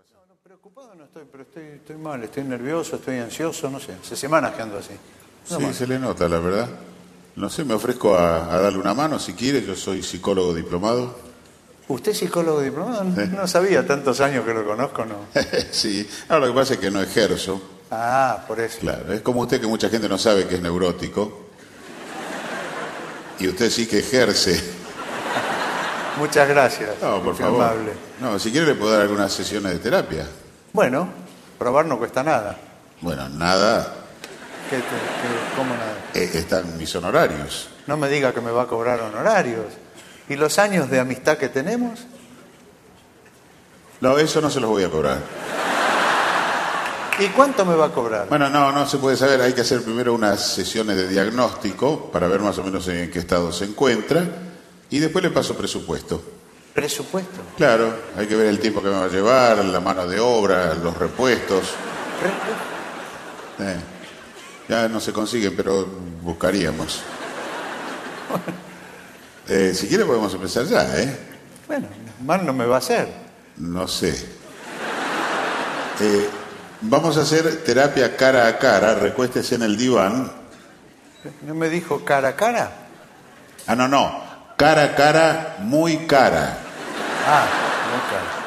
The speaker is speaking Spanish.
No, preocupado no estoy, pero estoy mal, estoy nervioso, estoy ansioso, no sé. Hace semanas que ando así. No Sí, más. se le nota, la verdad. No sé, me ofrezco a darle una mano si quiere. Yo soy psicólogo diplomado. ¿Usted es psicólogo diplomado? No sabía, tantos años que lo conozco, ¿no? Sí, ahora lo que pasa es que no ejerzo. Ah, por eso. Claro, es como usted que mucha gente no sabe que es neurótico. Y usted sí que ejerce. Muchas gracias. No, por qué favor. amable. No, si quiere le puedo dar algunas sesiones de terapia. Bueno, probar no cuesta nada. Bueno, nada, ¿Cómo nada? están mis honorarios. No me diga que me va a cobrar honorarios. ¿Y los años de amistad que tenemos? No, eso no se los voy a cobrar. ¿Y cuánto me va a cobrar? Bueno, no se puede saber. Hay que hacer primero unas sesiones de diagnóstico para ver más o menos en qué estado se encuentra. Y después le paso presupuesto. ¿Presupuesto? Claro, hay que ver el tiempo que me va a llevar, la mano de obra, los repuestos. Ya no se consiguen, pero buscaríamos. Si quiere podemos empezar ya, ¿eh? Bueno, mal no me va a hacer. No sé. Vamos a hacer terapia cara a cara. Recuéstese en el diván. ¿No me dijo cara a cara? No. Cara a cara, muy cara. Ah, muy cara.